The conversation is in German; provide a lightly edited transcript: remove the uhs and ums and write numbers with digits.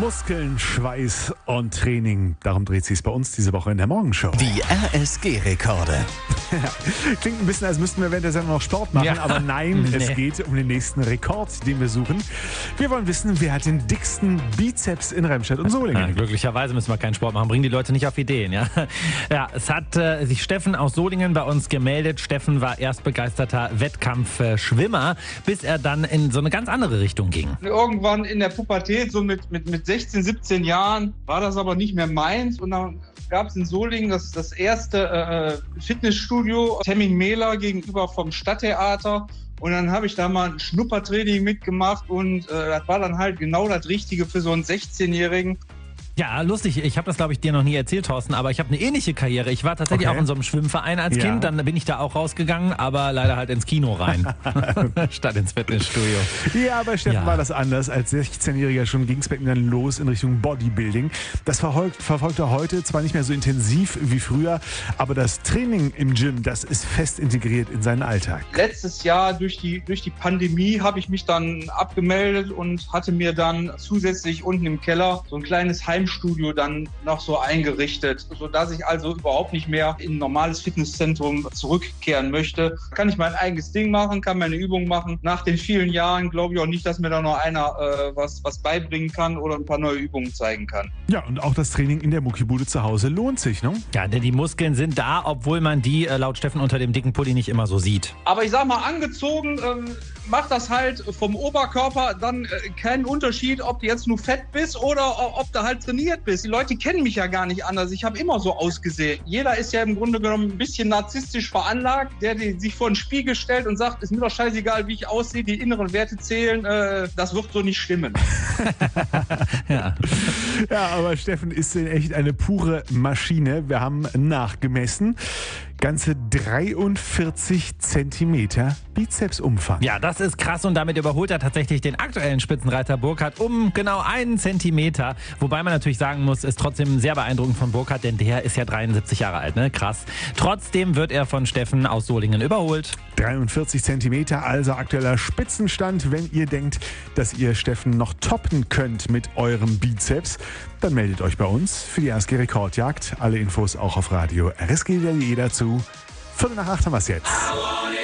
Muskeln, Schweiß und Training. Darum dreht sich es bei uns diese Woche in der Morgenshow. Die RSG-Rekorde. Klingt ein bisschen, als müssten wir während der Sendung noch Sport machen, Ja. aber nein, Nee. es geht um den nächsten Rekord, den wir suchen. Wir wollen wissen, wer hat den dicksten Bizeps in Remscheid und Solingen? Glücklicherweise müssen wir keinen Sport machen, bringen die Leute nicht auf Ideen. Ja, es hat sich Steffen aus Solingen bei uns gemeldet. Steffen war erst begeisterter Wettkampfschwimmer, bis er dann in so eine ganz andere Richtung ging. Irgendwann in der Pubertät, so mit 16, 17 Jahren, war das aber nicht mehr meins. Und dann gab es in Solingen das erste Fitnessstudio, Hemming-Mähler gegenüber vom Stadttheater. Und dann habe ich da mal ein Schnuppertraining mitgemacht und das war dann halt genau das Richtige für so einen 16-Jährigen. Ja, lustig. Ich habe das, glaube ich, dir noch nie erzählt, Thorsten, aber ich habe eine ähnliche Karriere. Ich war tatsächlich auch in so einem Schwimmverein als Kind, dann bin ich da auch rausgegangen, aber leider halt ins Kino rein, statt ins Fitnessstudio. Ja, bei Steffen war das anders. Als 16-Jähriger schon ging es bei ihm dann los in Richtung Bodybuilding. Das verfolgt er heute zwar nicht mehr so intensiv wie früher, aber das Training im Gym, das ist fest integriert in seinen Alltag. Letztes Jahr durch die Pandemie habe ich mich dann abgemeldet und hatte mir dann zusätzlich unten im Keller so ein kleines Heimstudio dann noch so eingerichtet, sodass ich also überhaupt nicht mehr in ein normales Fitnesszentrum zurückkehren möchte. Kann ich mein eigenes Ding machen, kann meine Übungen machen. Nach den vielen Jahren glaube ich auch nicht, dass mir da noch einer was beibringen kann oder ein paar neue Übungen zeigen kann. Ja, und auch das Training in der Muckibude zu Hause lohnt sich, ne? Ja, denn die Muskeln sind da, obwohl man die laut Steffen unter dem dicken Pulli nicht immer so sieht. Aber ich sag mal, angezogen macht das halt vom Oberkörper dann keinen Unterschied, ob du jetzt nur fett bist oder ob du halt trainiert bist. Die Leute kennen mich ja gar nicht anders. Ich habe immer so ausgesehen. Jeder ist ja im Grunde genommen ein bisschen narzisstisch veranlagt, der sich vor den Spiegel stellt und sagt, ist mir doch scheißegal, wie ich aussehe, die inneren Werte zählen, das wird so nicht stimmen. Ja. Ja, aber Steffen ist echt eine pure Maschine. Wir haben nachgemessen. Ganze 43 Zentimeter Bizepsumfang. Ja, das ist krass und damit überholt er tatsächlich den aktuellen Spitzenreiter Burkhardt um genau 1 Zentimeter. Wobei man natürlich sagen muss, ist trotzdem sehr beeindruckend von Burkhardt, denn der ist ja 73 Jahre alt, ne? Krass. Trotzdem wird er von Steffen aus Solingen überholt. 43 Zentimeter, also aktueller Spitzenstand. Wenn ihr denkt, dass ihr Steffen noch toppen könnt mit eurem Bizeps, dann meldet euch bei uns für die RSG Rekordjagd. Alle Infos auch auf Radio RSG.de dazu. 7:45 haben wir es jetzt.